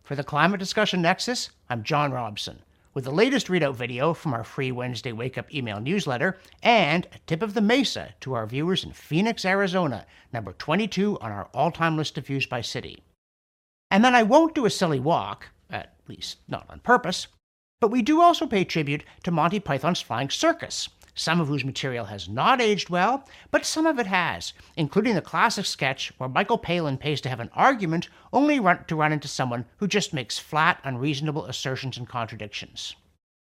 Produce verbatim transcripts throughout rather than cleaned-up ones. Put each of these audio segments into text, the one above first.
For the Climate Discussion Nexus, I'm John Robson, with the latest readout video from our free Wednesday Wake Up email newsletter and a tip of the Mesa to our viewers in Phoenix, Arizona, number twenty-two on our all-time list of views by city. And then I won't do a silly walk, at least not on purpose, but we do also pay tribute to Monty Python's Flying Circus, some of whose material has not aged well, but some of it has, including the classic sketch where Michael Palin pays to have an argument only run to run into someone who just makes flat, unreasonable assertions and contradictions.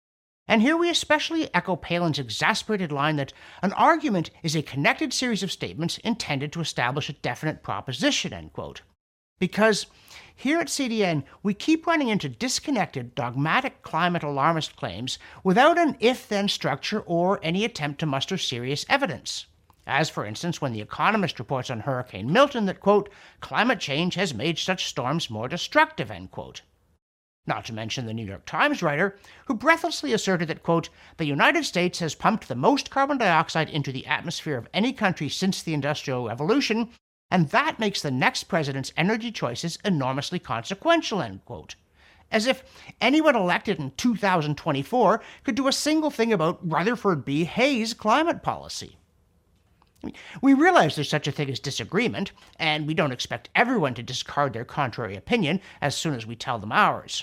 And here we especially echo Palin's exasperated line that an argument is a connected series of statements intended to establish a definite proposition, end quote. Because here at C D N, we keep running into disconnected, dogmatic climate alarmist claims without an if-then structure or any attempt to muster serious evidence. As, for instance, when The Economist reports on Hurricane Milton that, quote, climate change has made such storms more destructive, end quote. Not to mention the New York Times writer, who breathlessly asserted that, quote, the United States has pumped the most carbon dioxide into the atmosphere of any country since the Industrial Revolution, and that makes the next president's energy choices enormously consequential, end quote. As if anyone elected in two thousand twenty-four could do a single thing about Rutherford B. Hayes' climate policy. I mean, we realize there's such a thing as disagreement, and we don't expect everyone to discard their contrary opinion as soon as we tell them ours.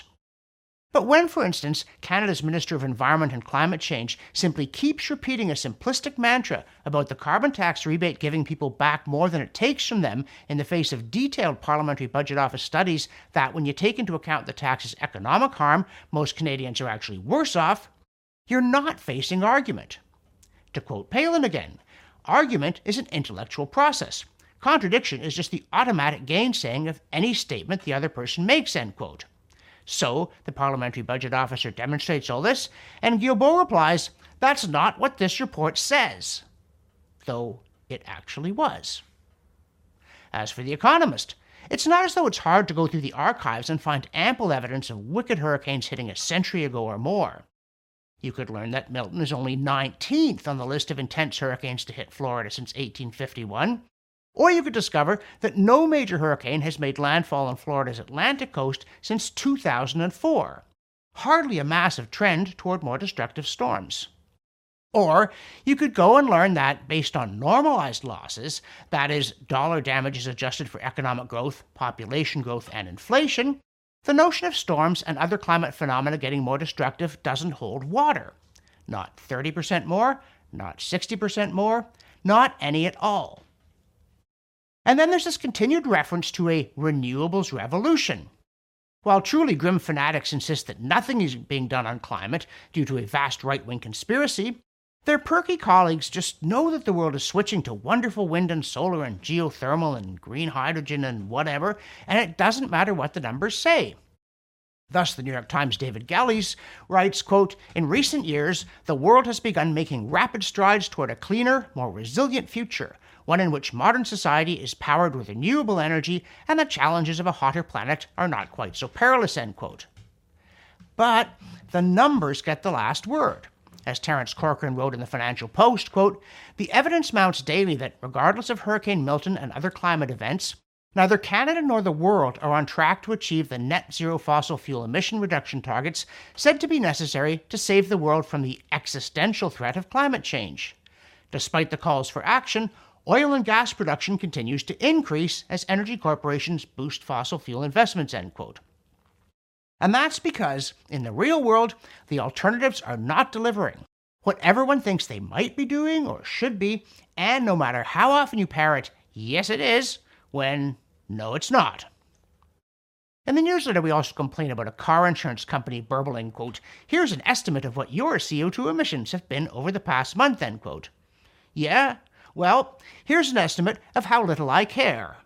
But when, for instance, Canada's Minister of Environment and Climate Change simply keeps repeating a simplistic mantra about the carbon tax rebate giving people back more than it takes from them in the face of detailed Parliamentary Budget Office studies that, when you take into account the tax's economic harm, most Canadians are actually worse off, you're not facing argument. To quote Palin again, argument is an intellectual process. Contradiction is just the automatic gainsaying of any statement the other person makes, end quote. So, the Parliamentary Budget Officer demonstrates all this, and Guilbeault replies, that's not what this report says. Though it actually was. As for The Economist, it's not as though it's hard to go through the archives and find ample evidence of wicked hurricanes hitting a century ago or more. You could learn that Milton is only nineteenth on the list of intense hurricanes to hit Florida since eighteen fifty-one, or you could discover that no major hurricane has made landfall on Florida's Atlantic coast since two thousand four, hardly a massive trend toward more destructive storms. Or you could go and learn that, based on normalized losses, that is, dollar damages adjusted for economic growth, population growth, and inflation, the notion of storms and other climate phenomena getting more destructive doesn't hold water. Not thirty percent more, not sixty percent more, not any at all. And then there's this continued reference to a renewables revolution. While truly grim fanatics insist that nothing is being done on climate due to a vast right-wing conspiracy, their perky colleagues just know that the world is switching to wonderful wind and solar and geothermal and green hydrogen and whatever, and it doesn't matter what the numbers say. Thus, the New York Times' David Gelles writes, quote, in recent years, the world has begun making rapid strides toward a cleaner, more resilient future, one in which modern society is powered with renewable energy and the challenges of a hotter planet are not quite so perilous, end quote. But the numbers get the last word. As Terence Corcoran wrote in the Financial Post, quote, the evidence mounts daily that, regardless of Hurricane Milton and other climate events, neither Canada nor the world are on track to achieve the net zero fossil fuel emission reduction targets said to be necessary to save the world from the existential threat of climate change. Despite the calls for action, oil and gas production continues to increase as energy corporations boost fossil fuel investments, end quote. And that's because, in the real world, the alternatives are not delivering what everyone thinks they might be doing or should be, and no matter how often you parrot, yes it is, when no it's not. In the newsletter, we also complain about a car insurance company burbling, quote, here's an estimate of what your C O two emissions have been over the past month, end quote. Yeah? Well, here's an estimate of how little I care.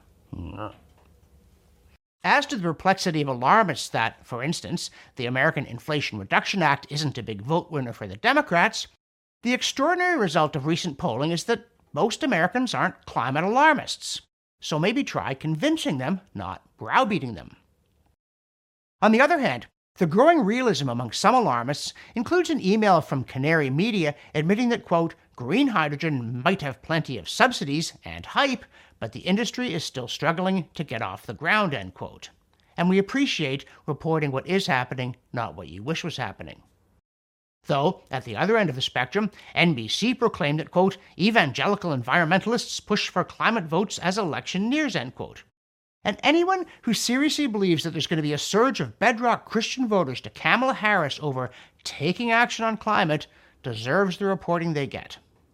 As to the perplexity of alarmists that, for instance, the American Inflation Reduction Act isn't a big vote winner for the Democrats, the extraordinary result of recent polling is that most Americans aren't climate alarmists. So maybe try convincing them, not browbeating them. On the other hand, the growing realism among some alarmists includes an email from Canary Media admitting that, quote, green hydrogen might have plenty of subsidies and hype, but the industry is still struggling to get off the ground, end quote. and we appreciate reporting what is happening, not what you wish was happening. Though, at the other end of the spectrum, N B C proclaimed that, quote, evangelical environmentalists push for climate votes as election nears, end quote. And anyone who seriously believes that there's going to be a surge of bedrock Christian voters to Kamala Harris over taking action on climate deserves the reporting they get.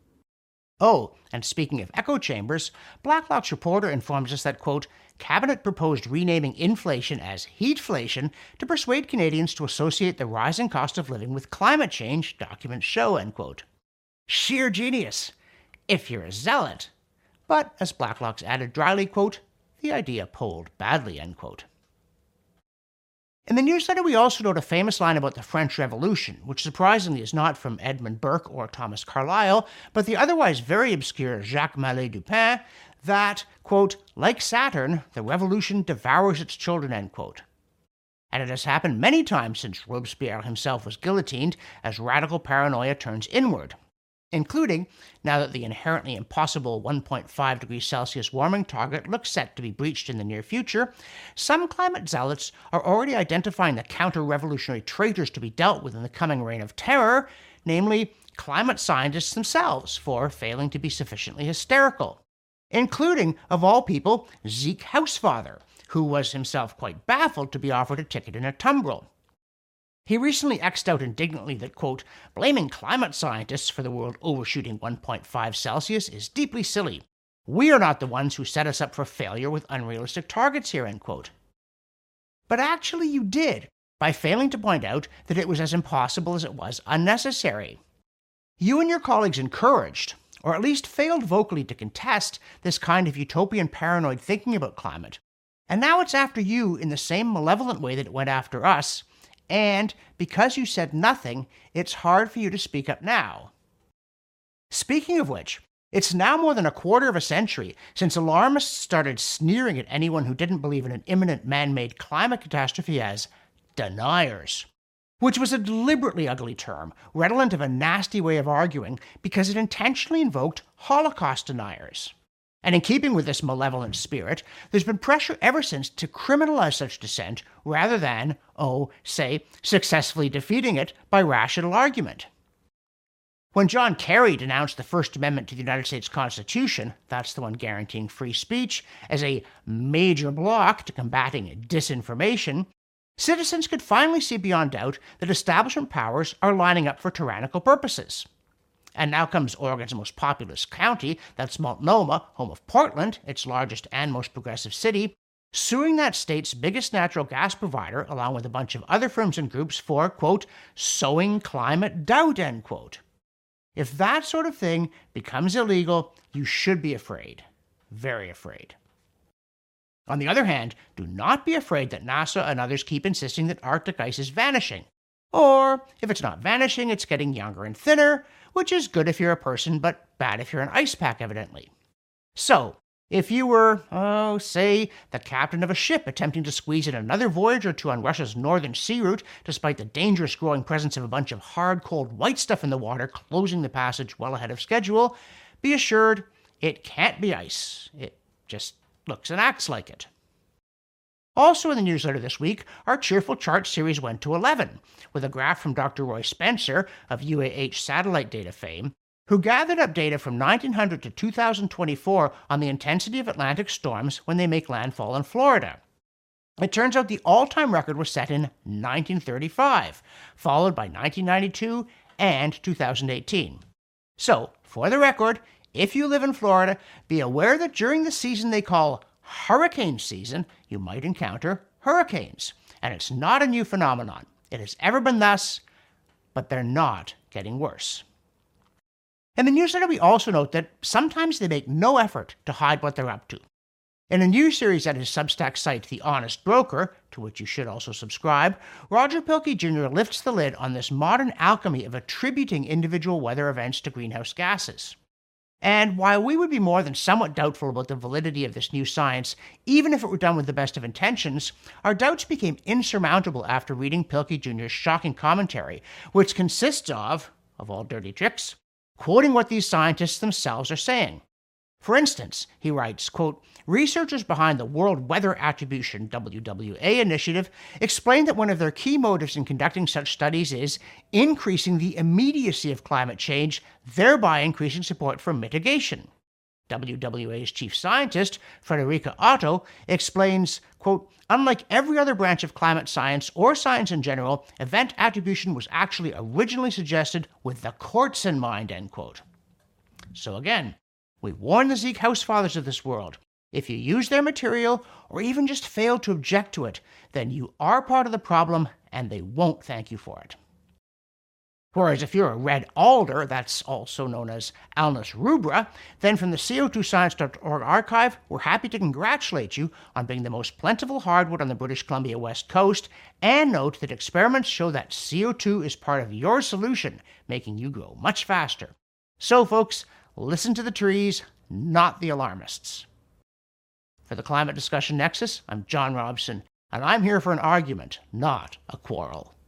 Oh, and speaking of echo chambers, Blacklock's reporter informs us that, quote, Cabinet proposed renaming inflation as heatflation to persuade Canadians to associate the rising cost of living with climate change, documents show, end quote. Sheer genius, if you're a zealot. But, as Blacklock's added dryly, quote, the idea polled badly, end quote. In the newsletter, we also note a famous line about the French Revolution, which surprisingly is not from Edmund Burke or Thomas Carlyle, but the otherwise very obscure Jacques Mallet Dupin, that, quote, like Saturn, the revolution devours its children, end quote. And it has happened many times since Robespierre himself was guillotined as radical paranoia turns inward, including now that the inherently impossible one point five degrees Celsius warming target looks set to be breached in the near future. Some climate zealots are already identifying the counter-revolutionary traitors to be dealt with in the coming reign of terror, namely climate scientists themselves, for failing to be sufficiently hysterical, including, of all people, Zeke Housefather, who was himself quite baffled to be offered a ticket in a tumbril. He recently X'd out indignantly that, quote, blaming climate scientists for the world overshooting one point five Celsius is deeply silly. We are not the ones who set us up for failure with unrealistic targets here, end quote. But actually you did, by failing to point out that it was as impossible as it was unnecessary. You and your colleagues encouraged, or at least failed vocally to contest, this kind of utopian paranoid thinking about climate. And now it's after you in the same malevolent way that it went after us, and because you said nothing, it's hard for you to speak up now. Speaking of which, it's now more than a quarter of a century since alarmists started sneering at anyone who didn't believe in an imminent man-made climate catastrophe as deniers, which was a deliberately ugly term, redolent of a nasty way of arguing because it intentionally invoked Holocaust deniers. And in keeping with this malevolent spirit, there's been pressure ever since to criminalize such dissent rather than, oh, say, successfully defeating it by rational argument. When John Kerry denounced the First Amendment to the United States Constitution, that's the one guaranteeing free speech, as a major block to combating disinformation, citizens could finally see beyond doubt that establishment powers are lining up for tyrannical purposes. And now comes Oregon's most populous county, that's Multnomah, home of Portland, its largest and most progressive city, suing that state's biggest natural gas provider, along with a bunch of other firms and groups, for, quote, sowing climate doubt, end quote. If that sort of thing becomes illegal, you should be afraid. Very afraid. On the other hand, do not be afraid that NASA and others keep insisting that Arctic ice is vanishing. Or, if it's not vanishing, it's getting younger and thinner, which is good if you're a person, but bad if you're an ice pack, evidently. So, if you were, oh, say, the captain of a ship attempting to squeeze in another voyage or two on Russia's northern sea route, despite the dangerous growing presence of a bunch of hard, cold white stuff in the water closing the passage well ahead of schedule, be assured it can't be ice. It just looks and acts like it. Also in the newsletter this week, our Cheerful Chart series went to eleven, with a graph from Doctor Roy Spencer of U A H satellite data fame, who gathered up data from nineteen hundred to two thousand twenty-four on the intensity of Atlantic storms when they make landfall in Florida. It turns out the all-time record was set in nineteen thirty-five, followed by nineteen ninety-two and two thousand eighteen. So, for the record, if you live in Florida, be aware that during the season they call hurricane season, you might encounter hurricanes. And it's not a new phenomenon. It has ever been thus, but they're not getting worse. In the newsletter, we also note that sometimes they make no effort to hide what they're up to. In a new series at his Substack site, The Honest Broker, to which you should also subscribe, Roger Pielke Junior lifts the lid on this modern alchemy of attributing individual weather events to greenhouse gases. And while we would be more than somewhat doubtful about the validity of this new science, even if it were done with the best of intentions, our doubts became insurmountable after reading Pielke Junior's shocking commentary, which consists of, of all dirty tricks, quoting what these scientists themselves are saying. For instance, he writes, quote, researchers behind the World Weather Attribution W W A initiative explain that one of their key motives in conducting such studies is increasing the immediacy of climate change, thereby increasing support for mitigation. W W A's chief scientist, Frederica Otto, explains, quote, unlike every other branch of climate science or science in general, event attribution was actually originally suggested with the courts in mind, end quote. So again, we warn the Zeke house fathers of this world. If you use their material or even just fail to object to it, then you are part of the problem and they won't thank you for it. Whereas if you're a red alder, that's also known as Alnus rubra, then from the C O two science dot org archive, we're happy to congratulate you on being the most plentiful hardwood on the British Columbia West Coast, and note that experiments show that C O two is part of your solution, making you grow much faster. So folks, listen to the trees, not the alarmists. For the Climate Discussion Nexus, I'm John Robson, and I'm here for an argument, not a quarrel.